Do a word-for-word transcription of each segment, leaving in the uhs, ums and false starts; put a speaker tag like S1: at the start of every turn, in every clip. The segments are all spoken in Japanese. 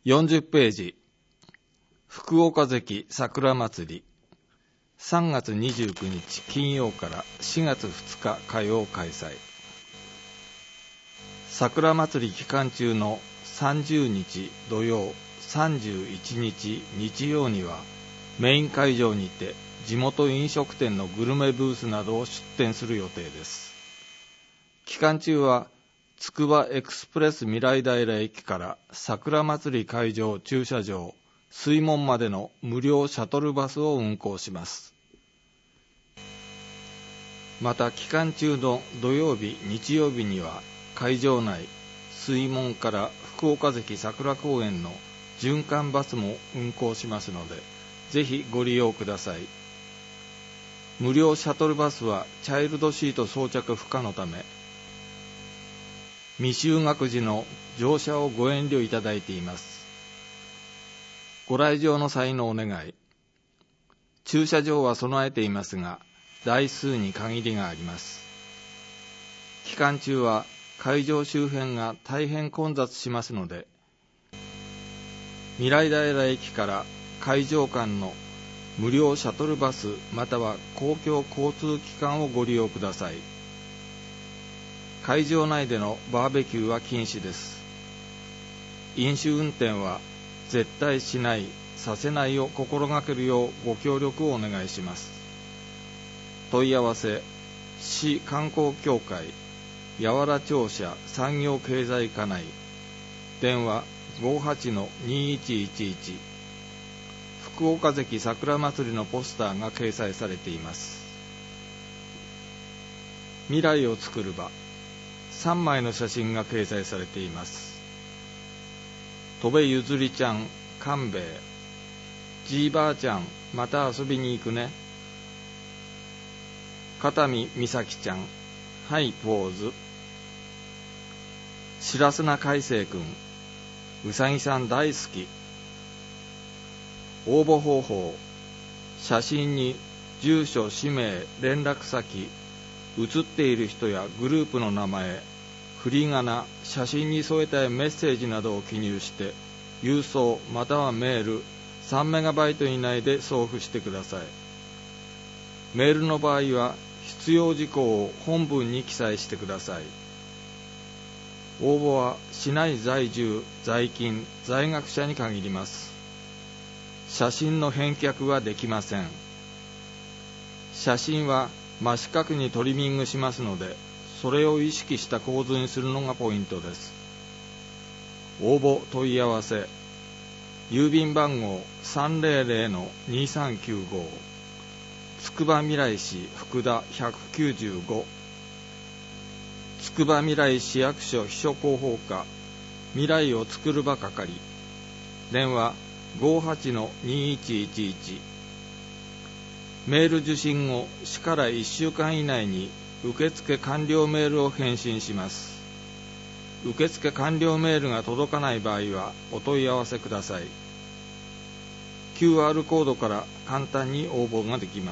S1: よんじゅっページ、福岡関桜祭り、さんがつにじゅうくにち金曜からしがつふつか火曜開催。桜祭り期間中のさんじゅうにち土曜、さんじゅういちにち日曜にはメイン会場にて地元飲食店のグルメブースなどを出店する予定です。期間中はつくばエクスプレス未来平駅から桜祭り会場駐車場水門までの無料シャトルバスを運行します。また期間中の土曜日日曜日には会場内水門から福岡関桜公園の循環バスも運行しますので、ぜひご利用ください。無料シャトルバスはチャイルドシート装着不可のため、未就学時の乗車をご遠慮いただいています。ご来場の際のお願い。駐車場は備えていますが、台数に限りがあります。期間中は会場周辺が大変混雑しますので、未来平駅から会場間の無料シャトルバスまたは公共交通機関をご利用ください。会場内でのバーベキューは禁止です。飲酒運転は絶対しない、させないを心がけるようご協力をお願いします。問い合わせ、市観光協会八原庁舎産業経済課内、電話 ごーはちのにいちいちいち、福岡関桜祭りのポスターが掲載されています。未来を作る場、さんまいの写真が掲載されています。戸部ゆずりちゃん、勘兵衛、じいばあちゃん、また遊びに行くね。片見美咲ちゃん、はいポーズ。白砂海星くん、うさぎさん大好き。応募方法、写真に住所、氏名、連絡先、写っている人やグループの名前、振り仮名、写真に添えたいメッセージなどを記入して郵送またはメールさんメガバイト以内で送付してください。メールの場合は必要事項を本文に記載してください。応募は市内在住、在勤、在学者に限ります。写真の返却はできません。写真は真四角にトリミングしますので、それを意識した構図にするのがポイントです。応募問い合わせ、郵便番号 さんぜろぜろのにさんきゅうご、つくばみらい市福田ひゃくきゅうじゅうご、つくばみらい市役所秘書広報課未来をつくる場係、電話 ごーはちのにいちいちいち。メール受信後、市からいっしゅうかん以内に受付完了メールを返信します。受付完了メールが届かない場合はお問い合わせください。キューアール コードから簡単に応募ができます。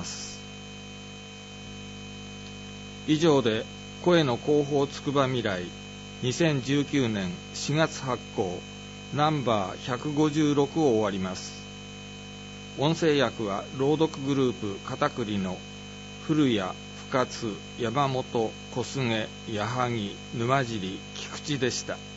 S1: 以上で声の広報つくば未来にせんじゅうきゅうねんしがつ発行ナンバーひゃくごじゅうろくを終わります。音声訳は朗読グループ片栗の古谷、深津、山本、小菅、矢作、沼尻、菊池でした。